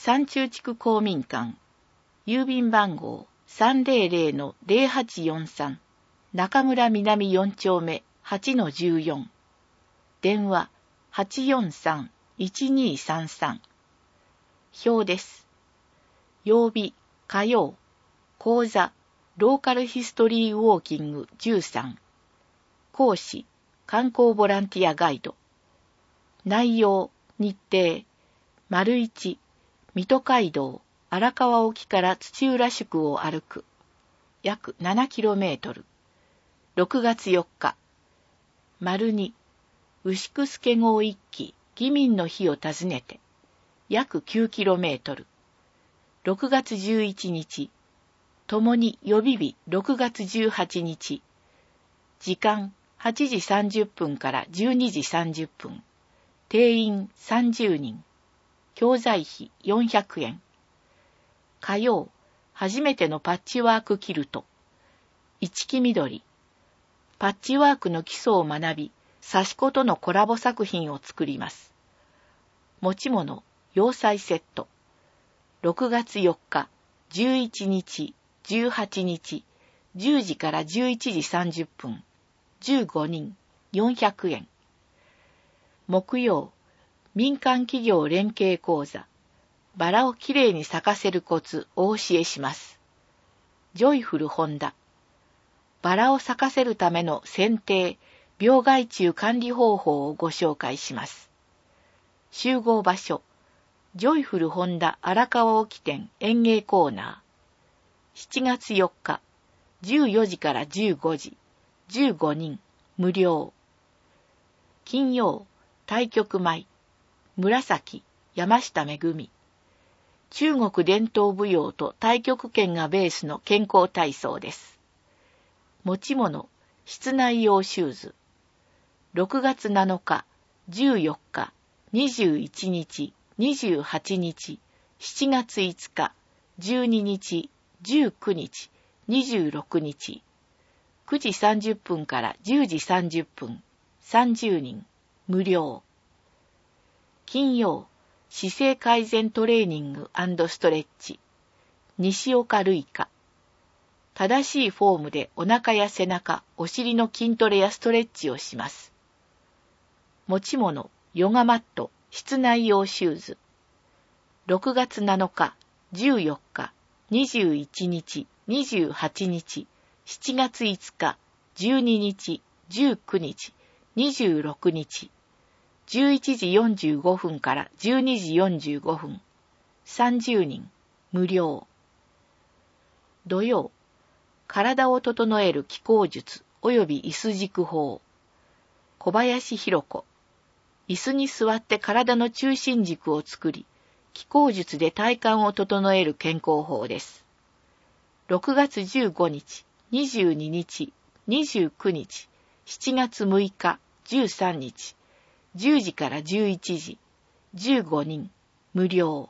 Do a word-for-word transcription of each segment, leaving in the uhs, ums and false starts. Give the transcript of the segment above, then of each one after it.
山中地区公民館、郵便番号 さんぜろぜろのぜろはちよんさん、中村南よん丁目 はちのじゅうよん、電話 はちよんさんいちにさんさん。表です。曜日、火曜、講座、ローカルヒストリーウォーキングじゅうさん、講師、観光ボランティアガイド。内容、日程、丸一、水戸街道、荒川沖から土浦宿を歩く。約 ななキロメートル。ろくがつよっか。丸二、牛久助郷一揆、義民の日を訪ねて。約 きゅうキロメートル。ろくがつじゅういちにち。ともに予備日ろくがつじゅうはちにち。時間はちじさんじゅっぷんからじゅうにじさんじゅっぷん。定員さんじゅうにん。教材費よんひゃくえん。火曜、初めてのパッチワークキルト。一木みどり。パッチワークの基礎を学び、刺し子とのコラボ作品を作ります。持ち物、洋裁セット。ろくがつよっか、じゅういちにち、じゅうはちにち、じゅうじからじゅういちじさんじゅっぷん。じゅうごにん、よんひゃくえん。木曜、民間企業連携講座。バラをきれいに咲かせるコツお教えします。ジョイフルホンダ。バラを咲かせるための剪定、病害虫管理方法をご紹介します。集合場所。ジョイフルホンダ荒川沖店園芸コーナー。しちがつよっか、じゅうよじからじゅうごじ、じゅうごにん、無料。金曜、太極舞、紫、山下めぐみ。中国伝統舞踊と太極拳がベースの健康体操です。持ち物、室内用シューズ。ろくがつなのか、じゅうよっか、にじゅういちにち、にじゅうはちにち、しちがついつか、じゅうににち、じゅうくにち、にじゅうろくにち。くじさんじゅっぷんからじゅうじさんじゅっぷん、さんじゅうにん、無料。金曜、姿勢改善トレーニング&ストレッチ。西岡瑠衣香。正しいフォームでお腹や背中、お尻の筋トレやストレッチをします。持ち物、ヨガマット、室内用シューズ。ろくがつなのか、じゅうよっか、にじゅういちにち、にじゅうはちにち、しちがついつか、じゅうににち、じゅうくにち、にじゅうろくにち。じゅういちじよんじゅうごふんからじゅうにじよんじゅうごふん。さんじゅうにん、無料。土曜、体を整える気功術及び椅子軸法。小林弘子。椅子に座って体の中心軸を作り、気功術で体幹を整える健康法です。ろくがつじゅうごにち、にじゅうににち、にじゅうくにち、しちがつむいか、じゅうさんにち、じゅうじからじゅういちじ、じゅうごにん、無料。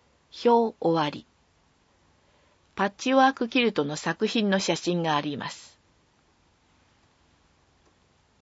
表終わり。パッチワークキルトの作品の写真があります。